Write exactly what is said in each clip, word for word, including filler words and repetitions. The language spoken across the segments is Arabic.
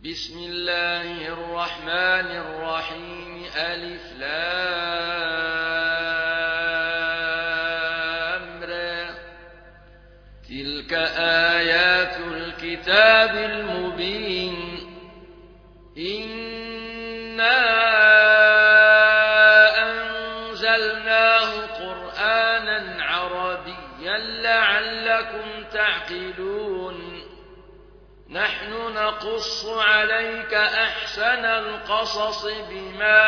بسم الله الرحمن الرحيم ألف لام را تلك آيات الكتاب المبين إنا أنزلناه قرآنا عربيا لعلكم تعقلون نحن نقص عليك أحسن القصص بما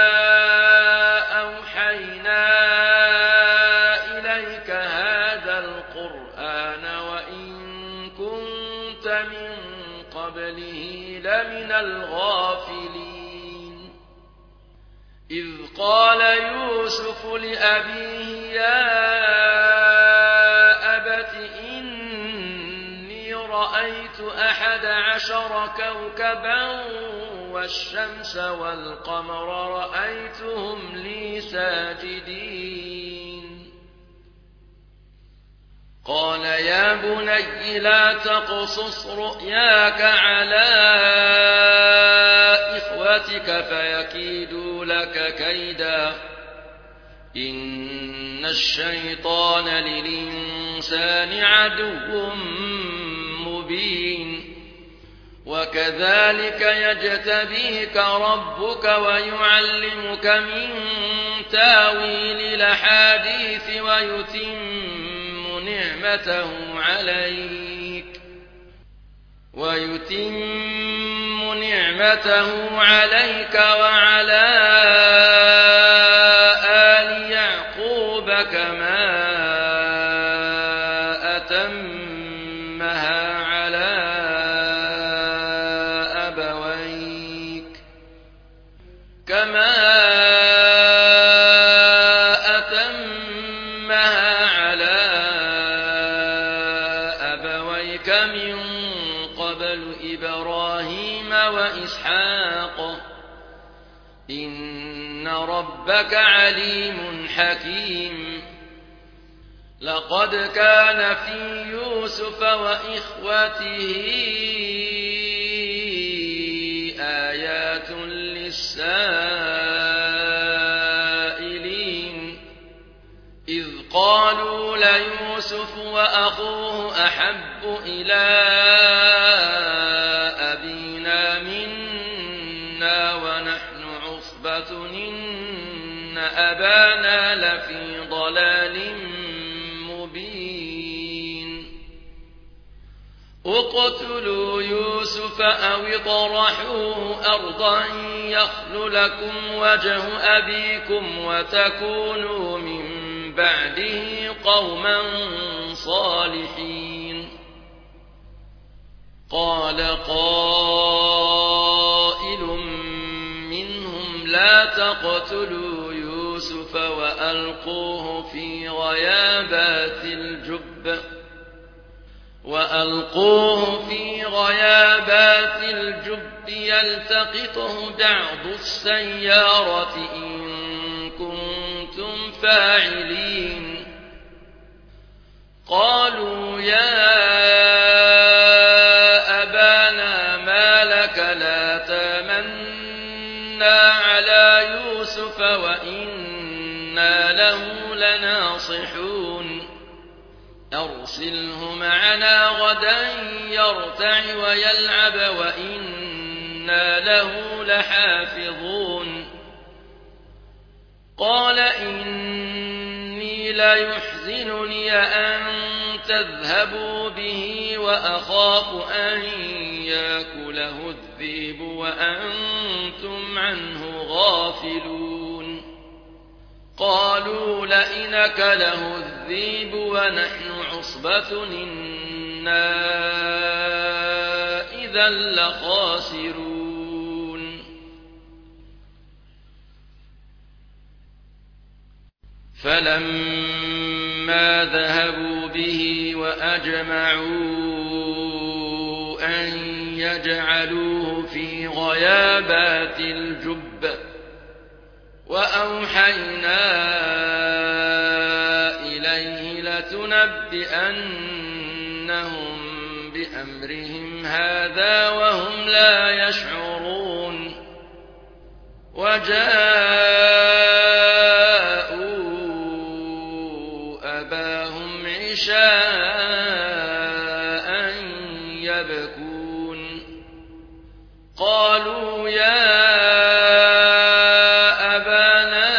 أوحينا إليك هذا القرآن وإن كنت من قبله لمن الغافلين إذ قال يوسف لأبيه يا أبت إني رأيت أحد عشر كوكبا والشمس والقمر رأيتهم لي ساجدين قال يا بني لا تقصص رؤياك على إخوتك فيكيدوا لك كيدا إن الشيطان للإنسان عدو مبين وكذلك يجتبيك ربك ويعلمك من تاويل الأحاديث ويتم نعمته عليك ويتم نعمته عليك وعلى آل يعقوب كما أتمها على أبويك كما أتمها على أبويك من قبل إبراهيم وإسحاق إن ربك عليم حكيم لقد كان في يوسف وإخوته آيات للسائلين إذ قالوا ليوسف وأخوه أحب إلى أبينا منا ونحن عصبة إن أبانا لفي ضلال مبين اقتلوا يوسف أو اطرحوه أرضا يخل لكم وجه أبيكم وتكونوا من بعده قوما صالحين قال قائل منهم لا تقتلوا يوسف وألقوه في غيابات الجب وألقوه في غيابات الجب يلتقطه بعض السيارة إن كنتم فاعلين قالوا يا أبانا ما لك لا تامنا على يوسف وإنا له لناصحون أرسله معنا غدا يرتع ويلعب وإنا له لحافظون قال إني ليحزنني أن تذهبوا به وأخاف أن يأكله الذئب وأنتم عنه غافلون قالوا لئن أكله الذئب ونحن عصبة إنا إذا لخاسرون فلما ذهبوا به وأجمعوا أن يجعلوه في غيابات الجب وأوحينا إليه لتنبئنهم بأمرهم هذا وهم لا وجاءوا أباهم عشاء يبكون قالوا يا أبانا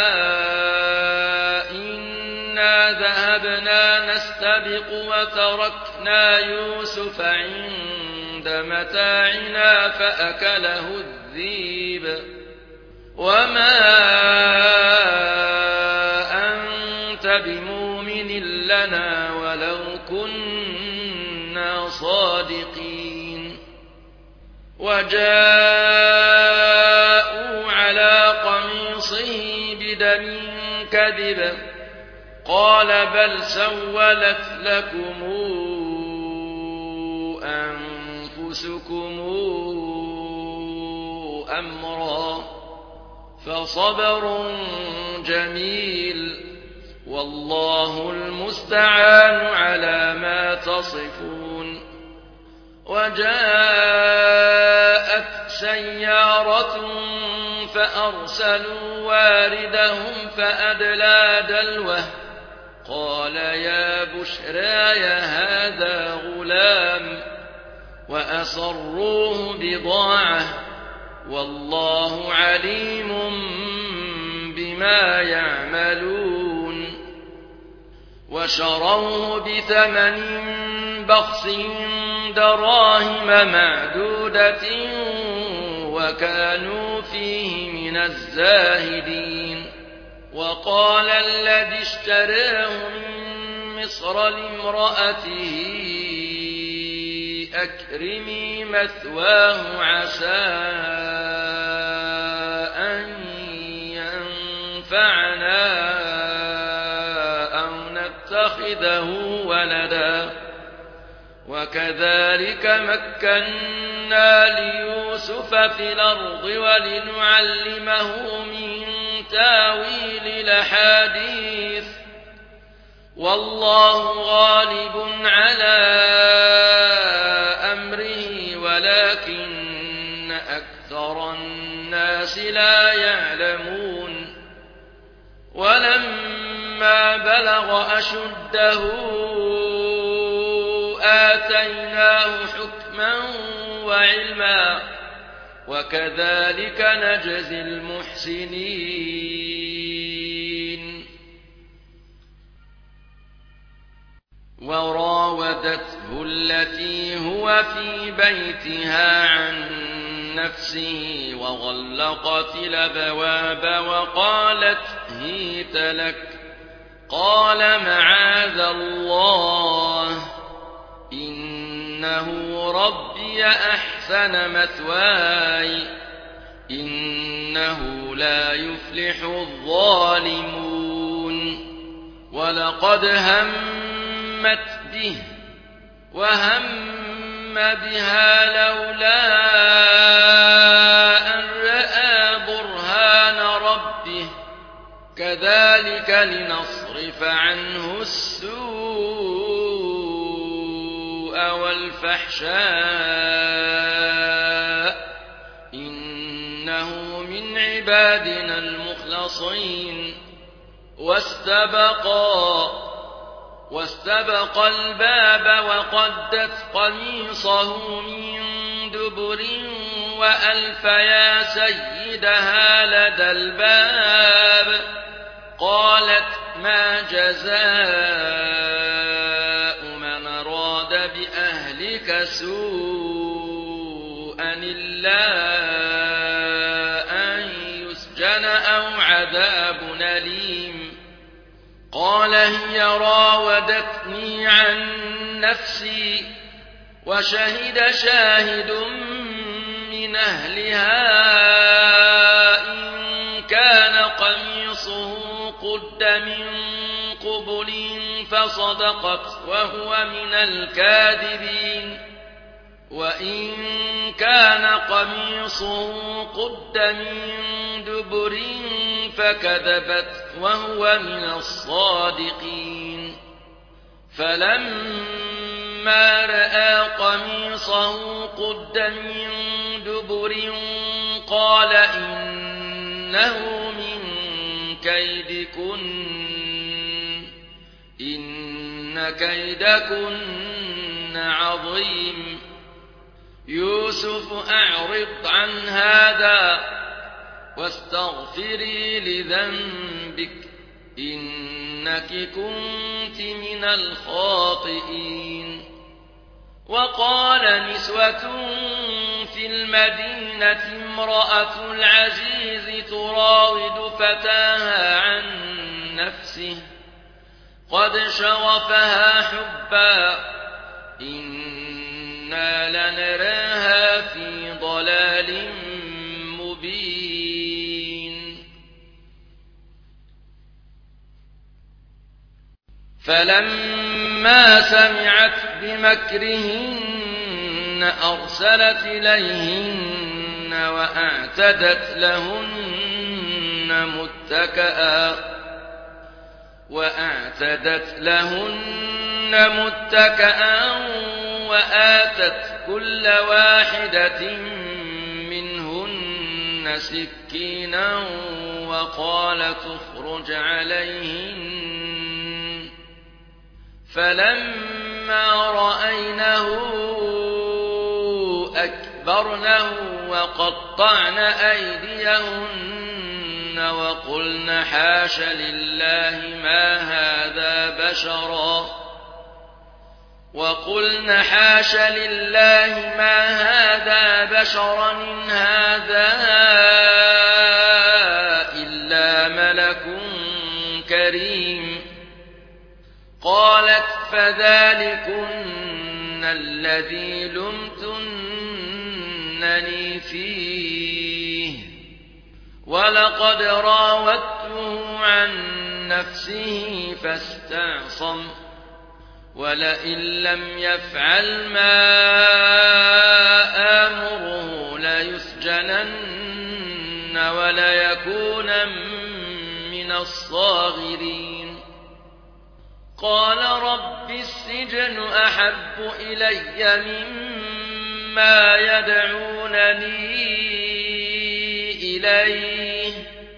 إنا ذهبنا نستبق وتركنا يوسف عند متاعنا فأكله الذئب وما أنت بمؤمن لنا ولو كنا صادقين وجاءوا على قميصه بدم كذب قال بل سولت لكم أنفسكم أمرا فصبر جميل والله المستعان على ما تصفون وجاءت سيارة فأرسلوا واردهم فأدلى دلوه قال يا بشراي هذا غلام وأسروه بضاعة والله عليم بما يعملون وشروه بثمن بخس دراهم معدودة وكانوا فيه من الزاهدين وقال الذي اشتراه من مصر لامرأته أكرمي مثواه عسى أن ينفعنا أو نتخذه ولدا وكذلك مكنا ليوسف في الأرض ولنعلمه من تاويل الأحاديث والله غالب على أمره ولكن أكثر الناس لا يعلمون ولما بلغ أشده آتيناه حكما وعلما وكذلك نجزي المحسنين وراودته التي هو في بيتها عن نفسه وغلقت الأبواب وقالت هيت لك قال معاذ الله إنه ربي أحسن مثواي إنه لا يفلح الظالمون ولقد همت به وهم بها لولا أن رأى برهان ربه كذلك لنصرف عنه السوء والفحشاء إنه من عبادنا المخلصين واستبقا واستبق الباب وقدت قميصه من دبر وألف يا سيدها لدى الباب قالت ما جزاء من أراد بأهلك سوءا إلا أن يسجن أو عذاب أليم قال هي راودتني عن نفسي وشهد شاهد من أهلها إن كان قميصه قد من قبل فصدقت وهو من الكاذبين وإن كان قميصه قد من دبر فكذبت وهو من الصادقين فلما رأى قميصه قد من دبر قال إن إنه من كيدكن إن كيدكن عظيم يوسف أعرض عن هذا واستغفري لذنبك إنك كنت من الخاطئين. وقال نسوة في المدينة امرأة العزيز تراود فتاها عن نفسه قد شغفها حبا إنا لنراها في ضلال مبين. فلما سمعت بمكرهن أرسلت إليهن وأعتدت لهن متكئا وأعتدت لهن متكئا وآتت كل واحدة منهن سكينا وقالت اخرج عليهن فلما رأينه أكبرنه وقطعن أيديهن وقلن حاش لله ما هذا بشرا وقلن حاش لله ما هذا بشرا إن هذا إلا ملك كريم. قالت فذلكن الذي لمتنني فيه ولقد راودته عن نفسه فاستعصم ولئن لم يفعل ما آمره ليسجنن وليكون من الصاغرين. قال رب السجن أحب إلي مما يدعونني إليه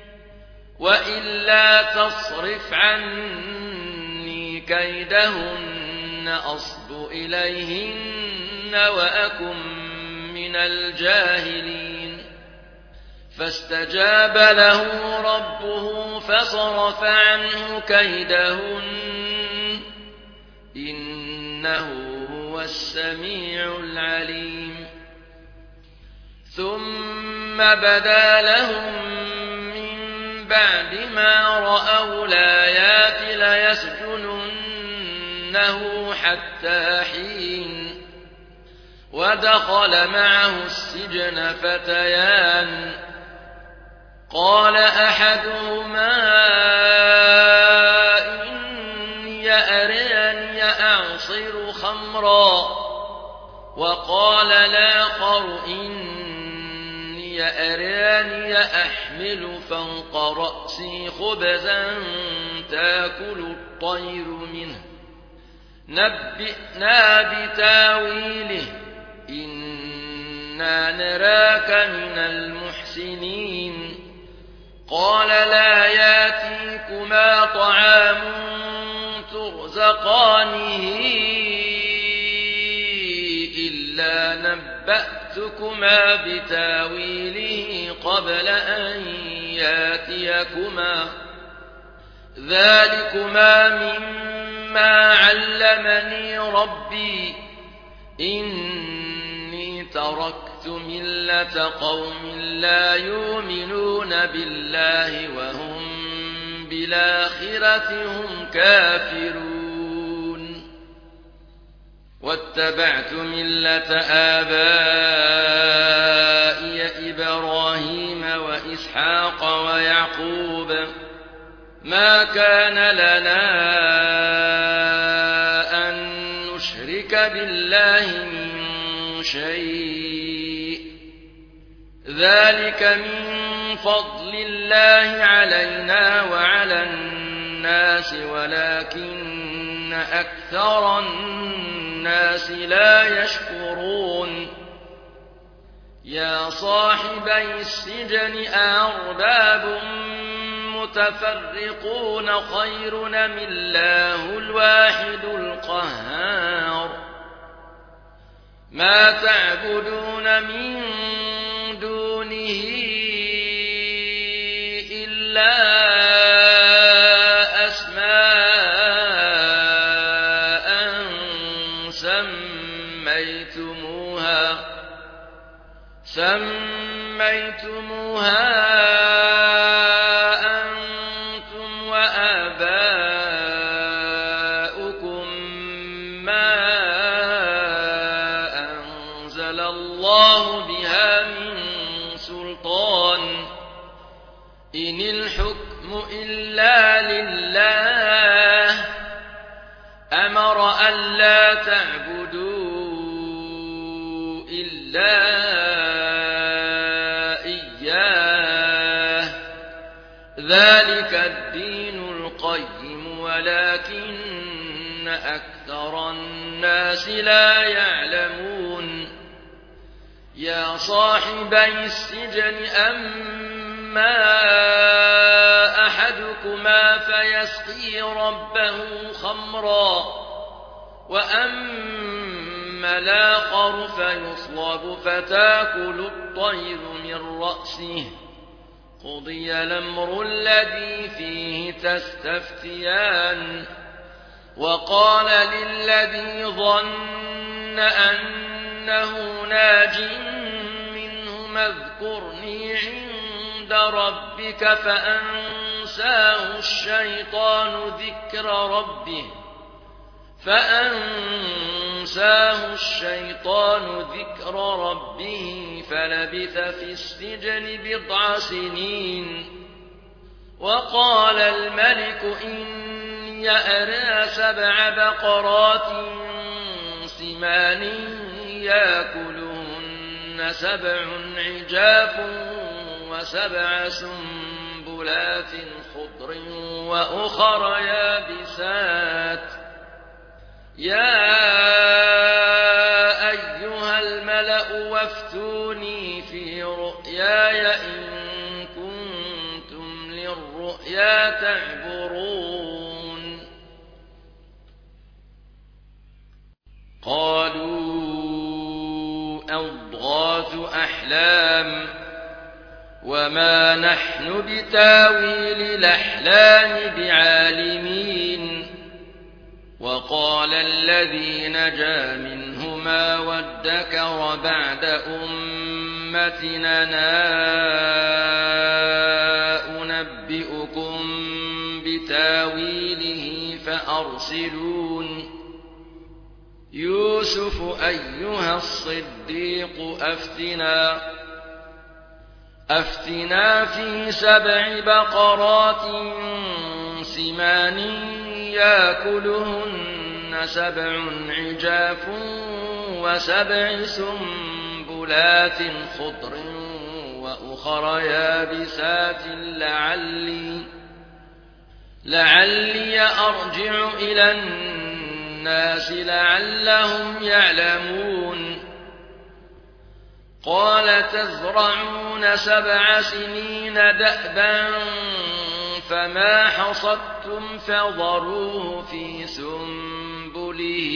وإلا تصرف عني كيدهن أصب إليهن وأكن من الجاهلين. فاستجاب له ربه فصرف عنه كيدهن إنه هو السميع العليم. ثم بدا لهم من بعد ما رأوا الآيات ليسجننه حتى حين. ودخل معه السجن فتيان قال أحدهما إني أراني أعصر خمرا وقال الآخر إني أراني أحمل فوق رأسي خبزا تأكل الطير منه نبئنا بتاويله إنا نراك من المحسنين. قال لا ياتيكما طعام ترزقانه إلا نبأتكما بتاويله قبل أن ياتيكما ذلكما مما علمني ربي إني تركت ملة قوم لا يؤمنون بالله وهم بالآخرة هم كافرون. واتبعت ملة آبائي إبراهيم وإسحاق ويعقوب ما كان لنا أن نشرك بالله من شيء ذلك من فضل الله علينا وعلى الناس ولكن أكثر الناس لا يشكرون. يا صاحبي السجن أأرباب متفرقون خير أم الله الواحد القهار ما تعبدون من دونه إلا أسماء سميتموها سميتموها أنتم وآباؤكم ما أنزل الله بها من سلطان إن الحكم إلا لله أمر ألا تعبدوا إلا ذلك الدين القيم ولكن أكثر الناس لا يعلمون يا صاحبي السجن أما أحدكما فيسقي ربه خمرا وأما الآخر فيصلب فتاكل الطير من رأسه قضي الأمر الذي فيه تستفتيان وقال للذي ظن أنه ناج منهما اذكرني عند ربك فأنساه الشيطان ذكر ربه فأنساه الشيطان ذكر ربه فلبث في السجن بضع سنين وقال الملك إني أرى سبع بقرات سمان يأكلهن سبع عجاف وسبع سنبلات خضر وأخر يابسات يا أيها الملأ وافتوني في رؤياي إن كنتم للرؤيا تعبرون قالوا أضغاث أحلام وما نحن بتاويل الأحلام بعالمين وقال الذي نجا منهما وادكر بعد أمتنا أنبئكم بتاويله فأرسلون يوسف أيها الصديق أفتنا أفتنا في سبع بقرات سمان يأكلهن سبع عجاف وسبع سنبلات خضر وأخر يابسات لعلي لعلي أرجع إلى الناس لعلهم يعلمون قال تزرعون سبع سنين دأبا فما حصدتم فذروه في سنبله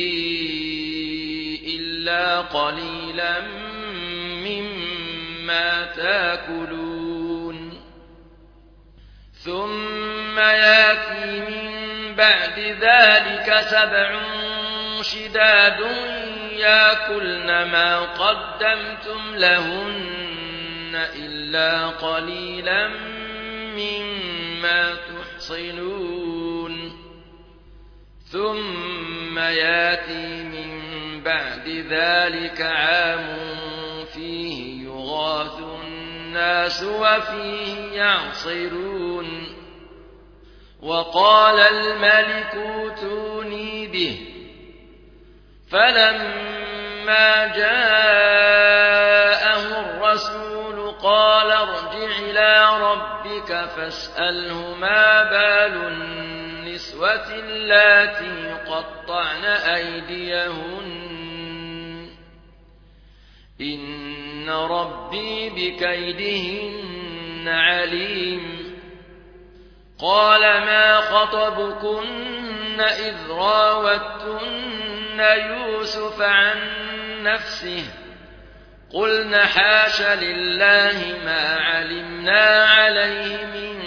إلا قليلا مما تأكلون ثم يأتي من بعد ذلك سبع شداد يأكلن ما قدمتم لهن إلا قليلا مما تحصنون ثم يأتي من بعد ذلك عام فيه يغاث الناس وفيه يعصرون وقال الملك ائتوني به فلما جاءه الرسول قال ارجع إلى ربك فاسأله ما بال النسوة اللاتي قطعن أيديهن إن ربي بكيدهن عليم قال ما خطبكن إذ راوتن يوسف عن نفسه قلن حاش لله ما علمنا عليه من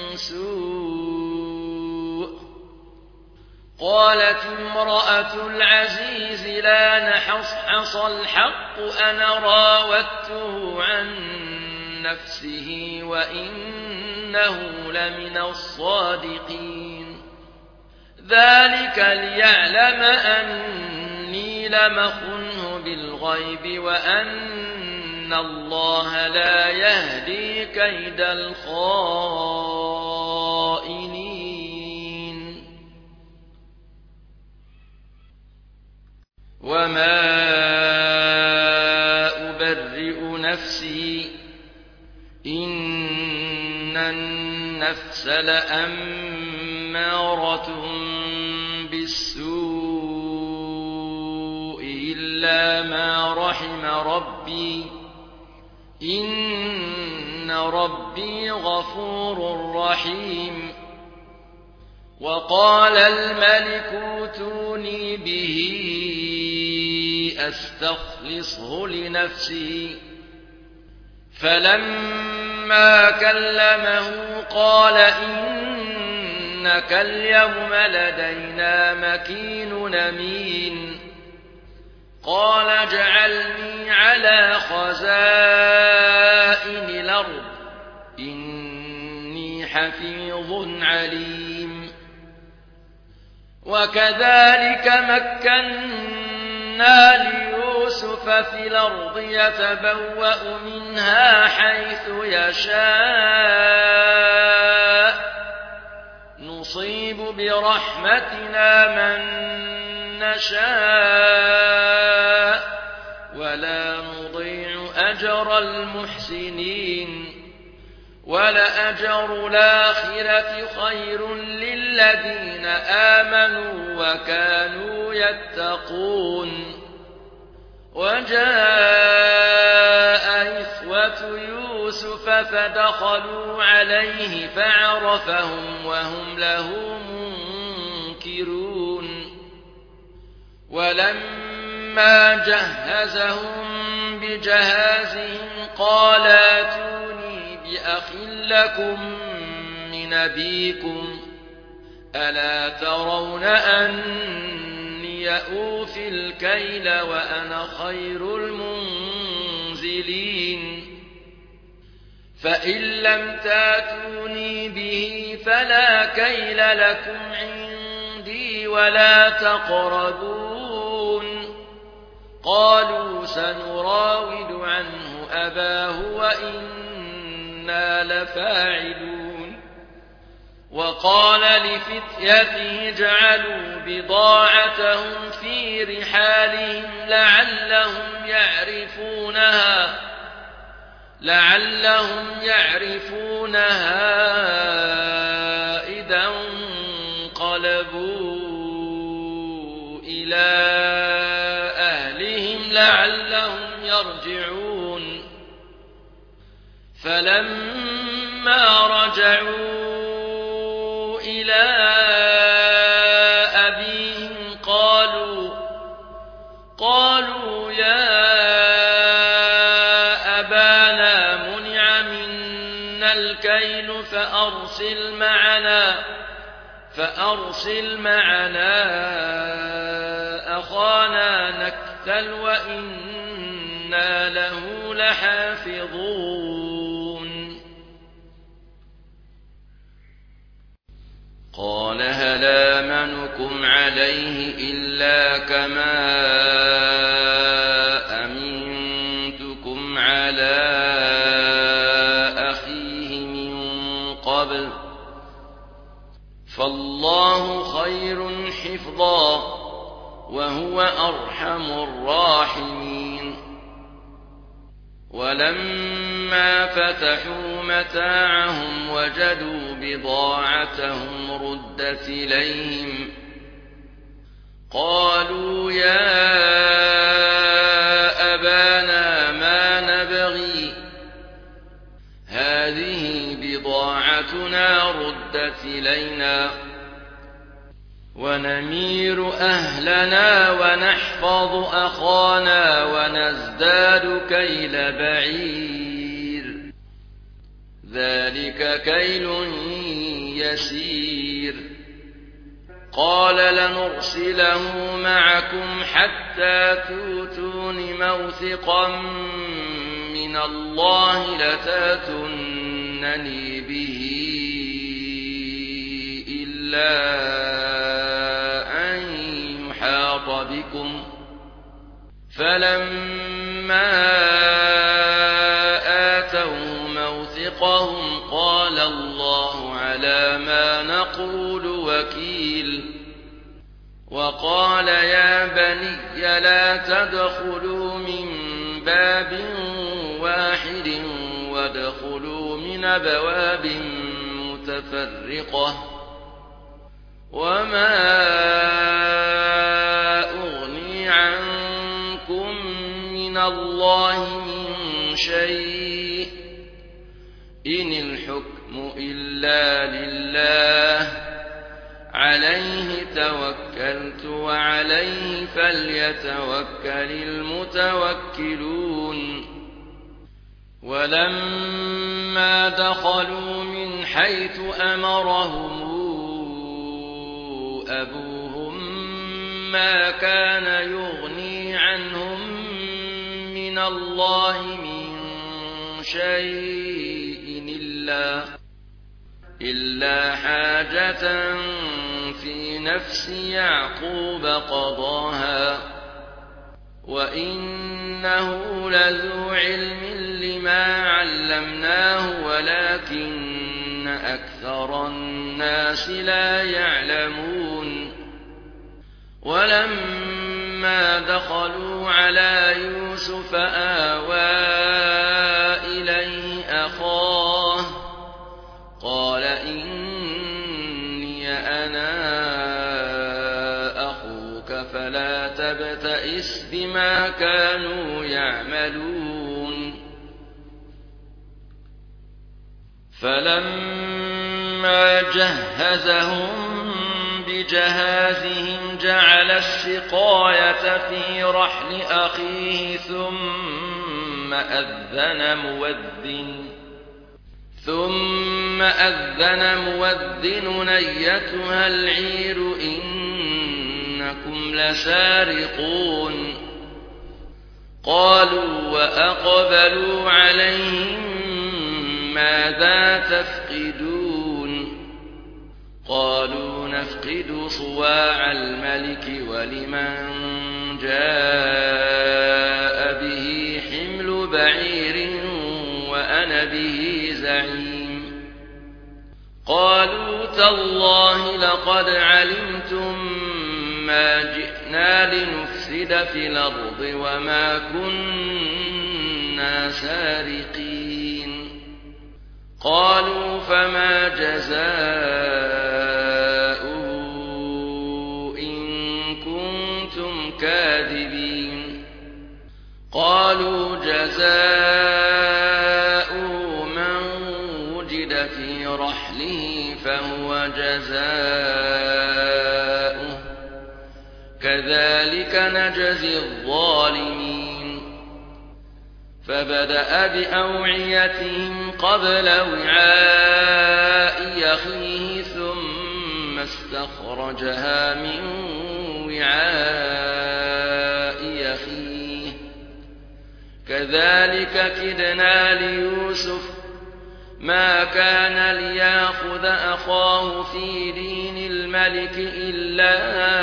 سوء قالت امرأة العزيز لا نحصحص الحق أنا راودته عن نفسه وإنه لمن الصادقين ذلك ليعلم أني لم أخنه بالغيب وأن الله لا يهدي كيد الخائنين وما أبرئ نفسي إن النفس لأمارة بالسوء إلا ما رحم ربي إن ربي غفور رحيم وقال الملك اوتوني به أستخلصه لنفسي فلما كلمه قال إنك اليوم لدينا مكين أمين قال اجعلني على خزائن الأرض إني حفيظ عليم وكذلك مكنا ليوسف في الأرض يتبوأ منها حيث يشاء نصيب برحمتنا من نشاء ولا نضيع أجر المحسنين ولأجر الآخرة خير للذين آمنوا وكانوا يتقون وجاء إخوة يوسف فدخلوا عليه فعرفهم وهم له منكرون ولما جهزهم بجهازهم قال ائتوني بأخ لكم من أبيكم ألا ترون أني أوفي الكيل وأنا خير المنزلين فإن لم تاتوني به فلا كيل لكم عندي ولا تقربون قالوا سنراود عنه أباه وإنا لفاعلون وقال لفتيته اجعلوا بضاعتهم في رحالهم لعلهم يعرفونها لعلهم يعرفونها إذا انقلبوا إلى أهلهم لعلهم يرجعون فلما رجعوا إلى أبيهم قالوا قالوا يا أبانا منع منا الكيل فأرسل معنا فأرسل معنا أخانا نكتل وإنا له لحافظون قال هل آمنكم عليه إلا كما أمنتكم على أخيه من قبل فالله خير حفظا وهو أرحم الراحمين ولما فتحوا متاعهم وجدوا بضاعتهم ردت إليهم قالوا يا أبانا هذه بضاعتنا ردت إلينا ونمير أهلنا ونحفظ أخانا ونزداد كيل بعير ذلك كيل يسير قال لنرسله معكم حتى توتون موثقا من الله لتاتونني به إلا أن يحاط بكم فلما آتوا موثقهم قال الله على ما نقول وكيل وقال يا بني لا تدخلوا من باب واحد وادخلوا من أبواب متفرقة وما أغني عنكم من الله من شيء إن الحكم إلا لله عليه توكلت وعليه فليتوكل المتوكلون ولما دخلوا من حيث أمرهم أبوهم ما كان يغني عنهم من الله من شيء إلا إلا حاجة في نفس يعقوب قضاها وإنه لذو علم لما علمناه ولكن أكثر الناس لا يعلمون ولما دخلوا على يوسف آوى إليه أخاه قال إني أنا أخوك فلا تبتئس بما كانوا يعملون فلما جهزهم بجهازهم جعل السقاية في رحل أخيه ثم أذن مؤذن ثم أذن مؤذن أيتها العير إنكم لسارقون قالوا وأقبلوا عليهم ماذا تفقدون قالوا نفقد صواع الملك ولمن جاء به حمل بعير وأنا به زعيم قالوا تالله لقد علمتم ما جئنا لنفسد في الأرض وما كنا سارقين قالوا فما جزاؤه إن كنتم كاذبين قالوا جزاؤه من وجد في رحله فهو جزاؤه كذلك نجزي الظالمين فبدأ بأوعيتهم قبل وعاء أخيه ثم استخرجها من وعاء أخيه كذلك كدنا ليوسف ما كان ليأخذ أخاه في دين الملك إلا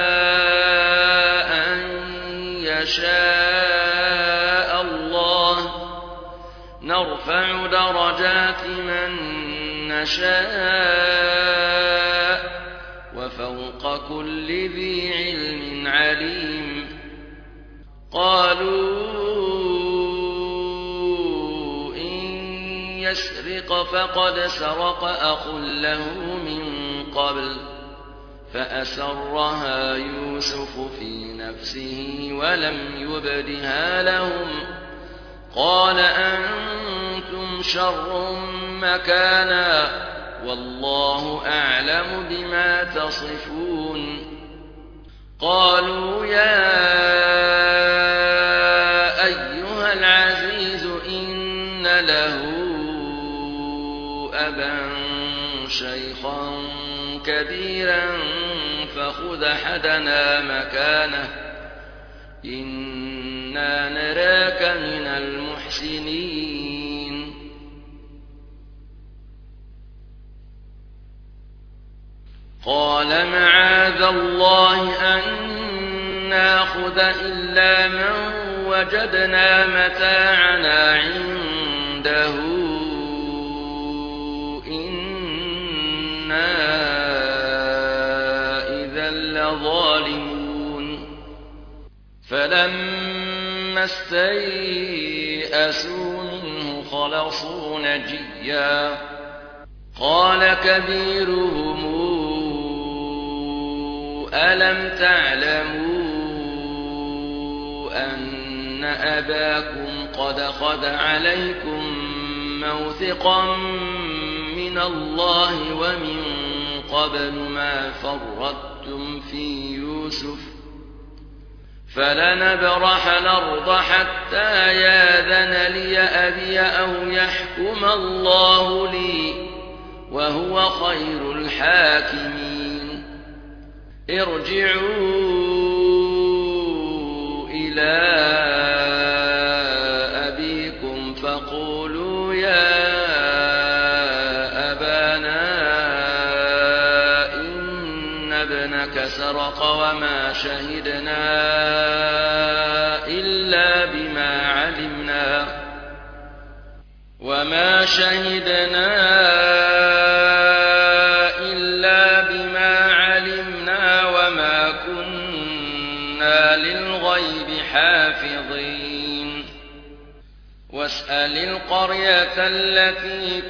أن يشاء الله نرفع درجات من نشاء وفوق كل ذي علم عليم قالوا يسرق فقد سرق أخ له من قبل فأسرها يوسف في نفسه ولم يبدها لهم قال أنتم شر مكانا والله أعلم بما تصفون قالوا يا أيها العزيز إن له أبا شيخا كبيرا فخذ أحدنا مكانه إنا نراك من المحسنين قال معاذ الله أن ناخذ إلا من وجدنا متاعنا عنده إنا إذا لظالمون فلما استيئسوا منه خلصوا نجيا قال كبيرهم ألم تعلموا أن أباكم قد أخذ عليكم موثقا من الله ومن قبل ما فرطتم في يوسف فلنبرح الأرض حتى ياذن لي أبي أو يحكم الله لي وهو خير الحاكمين ارجعوا إلى أبيكم فقولوا يا أبانا إن ابنك سرق وما شهدنا إلا بما علمنا وما شهدنا حافظين واسأل القرية التي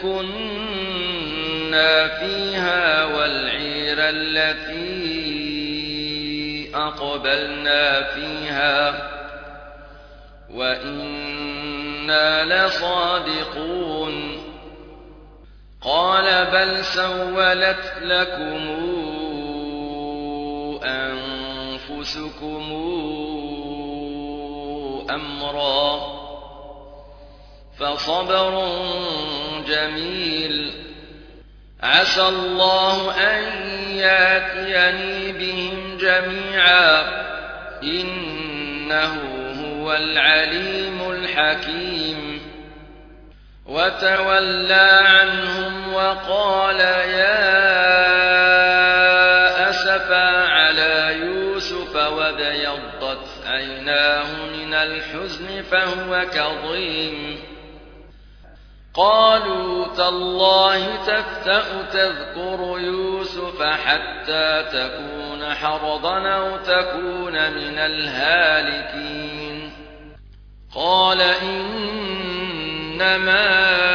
كنا فيها والعير التي أقبلنا فيها وإنا لصادقون قال بل سولت لكم أنفسكم أمرا فصبر جميل عسى الله أن يأتيني بهم جميعا إنه هو العليم الحكيم وتولى عنهم وقال يا أسفا على يوسف وابيضت عيناه من الحزن فهو كظيم قالوا تالله تفتأ تذكر يوسف حتى تكون حرضا أو تكون من الهالكين قال إنما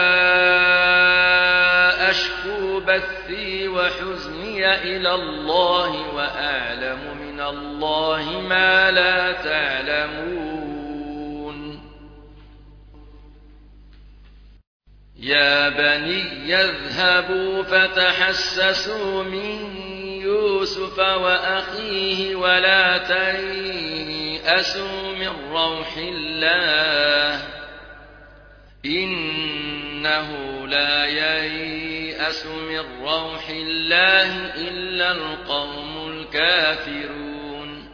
أشكو بثي وحزني إلى الله وأعلم من الله ما لا تعلمون يا بني يذهبوا فتحسسوا من يوسف وأخيه ولا تيأسوا من روح الله إنه لا ييأس من روح الله إلا القوم الكافرون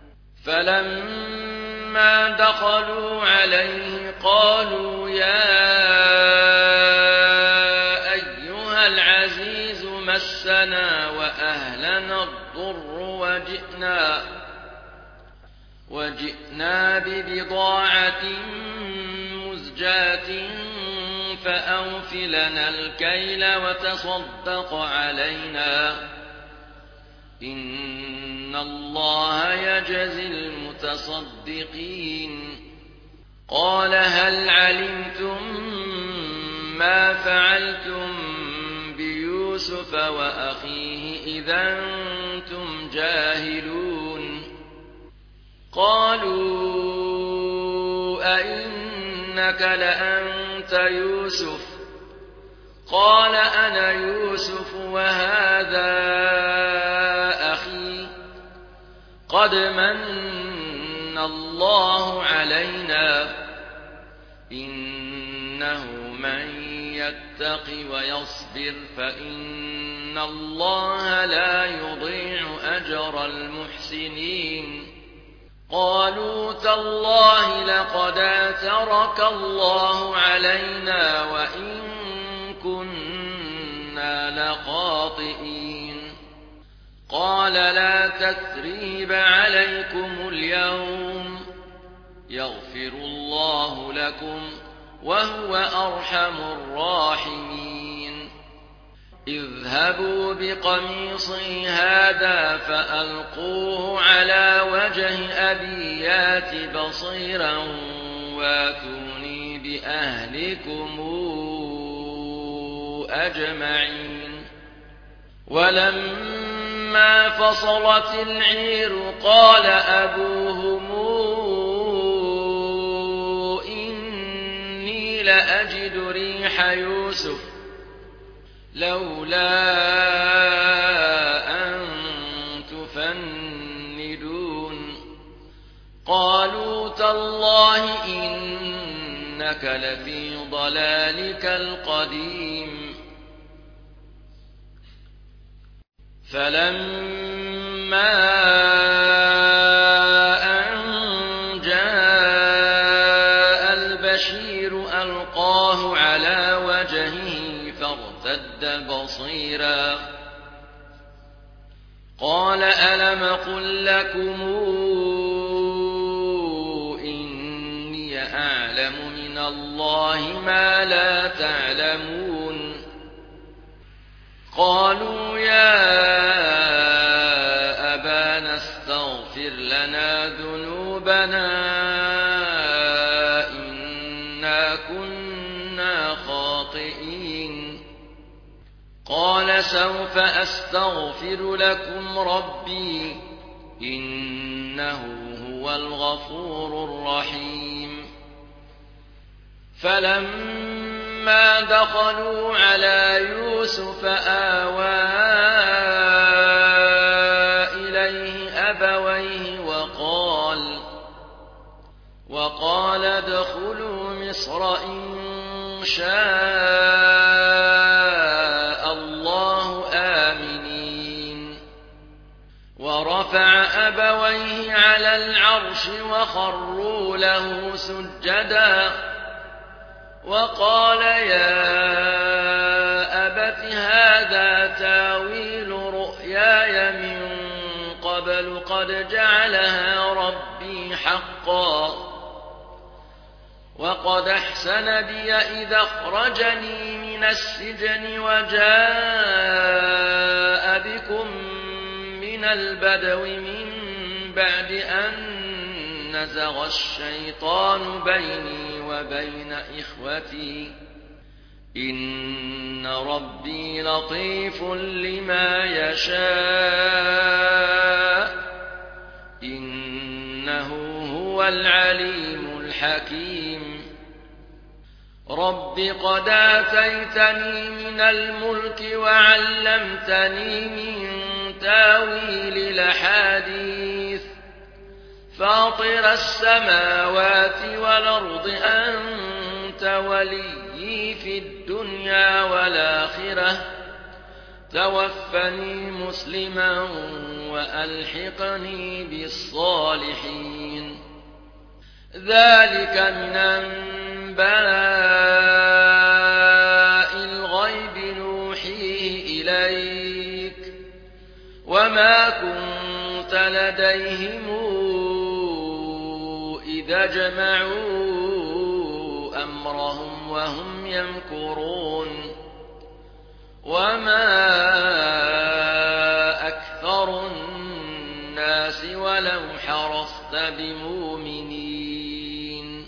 فلما دخلوا عليه قالوا يا أيها العزيز مسنا وأهلنا الضر وجئنا وجئنا ببضاعة مزجاة فأوف لنا الكيل وتصدق علينا إن الله يجزي المتصدقين قال هل علمتم ما فعلتم بيوسف وأخيه إذا أنتم جاهلون قالوا أئنك لأنت يوسف قال أنا يوسف وهذا أخي قد من الله علينا إنه من يتق ويصبر فإن الله لا يضيع أجر المحسنين قالوا تالله لقد آثرك الله علينا وإن كنا لخاطئين قال لا تثريب عليكم اليوم يغفر الله لكم وهو أرحم الراحمين اذهبوا بقميصي هذا فألقوه على وجه أبي يات بصيرا واتوني بأهلكم أجمعين ولما فصلت العير قال أبوهم إني لأجد ريح يوسف لولا أن تفندون قالوا تالله إنك لفي ضلالك القديم فلما أن جاء البشير ألقاه على وجهه فارتد بصيرا قال ألم قل لكم إني أعلم من الله ما لا تعلمون قالوا يا أبانا استغفر لنا ذنوبنا إنا كنا خاطئين قال سوف أستغفر لكم ربي إنه هو الغفور الرحيم فلما دخلوا على يوسف آوى إليه أبويه وقال وقال ادخلوا مصر إن شاء الله آمنين ورفع أبويه على العرش وخروا له سجدا وقال يا أبت هذا تاويل رؤياي من قبل قد جعلها ربي حقا وقد أحسن بي إذا أخرجني من السجن وجاء بكم من البدو من بعد أن نزغ الشيطان بيني وبين إخوتي إن ربي لطيف لما يشاء إنه هو العليم الحكيم رب قد آتيتني من الملك وعلمتني من تاويل الأحاديث فاطر السماوات والأرض أنت وليي في الدنيا والآخرة توفني مسلما وألحقني بالصالحين ذلك من أنباء الغيب نوحيه إليك وما كنت لديهم إذا جمعوا أمرهم وهم يمكرون وما أكثر الناس ولو حرصت بمؤمنين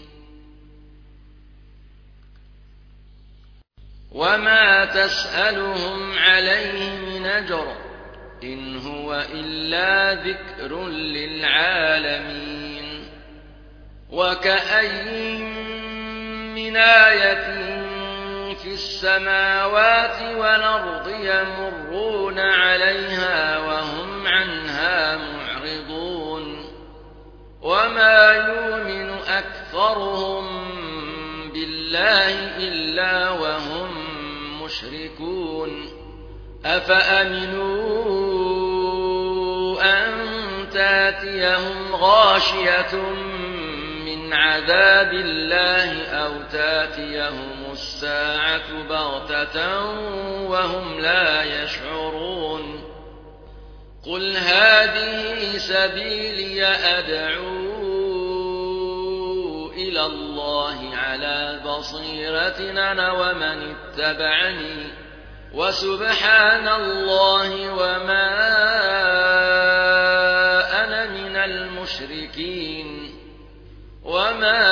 وما تسألهم عليه من أجر إن هو إلا ذكر للعالمين وكأين من آية في السماوات والأرض يمرون عليها وهم عنها معرضون وما يؤمن أكثرهم بالله إلا وهم مشركون أفأمنوا أن تاتيهم غاشية من عذاب الله أو تاتيهم الساعة بغتة وهم لا يشعرون قل هذه سبيلي أدعو إلى الله على بصيرة أنا ومن اتبعني وسبحان الله وما أنا من المشركين وما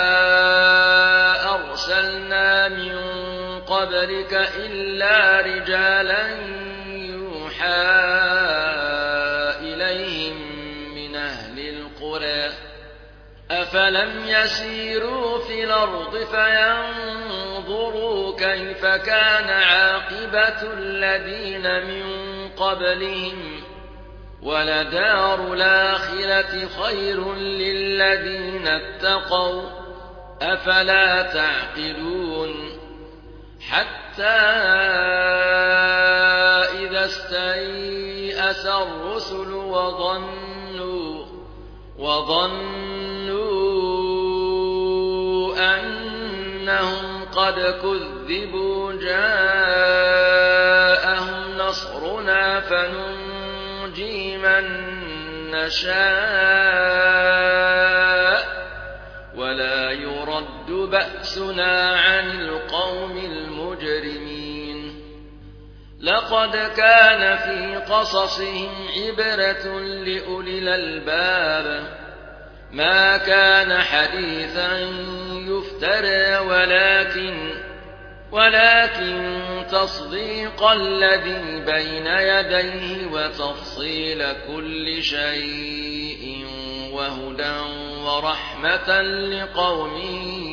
أرسلنا من قبلك إلا رجالا يوحى إليهم من أهل القرى أفلم يسيروا في الأرض فينظروا كيف كان عاقبة الذين من قبلهم ولدار الآخرة خير للذين اتقوا أفلا تعقلون حتى إذا استيأس الرسل وظنوا وظنوا أنهم قد كذبوا جاءهم نصرنا فننجي من نشاء ولا يرد بأسنا عن القوم المجرمين لقد كان في قصصهم عبرة لأولي الألباب ما كان حديثا يفترى ولكن ولكن تصديق الذي بين يديه وتفصيل كل شيء وهدى ورحمة لقوم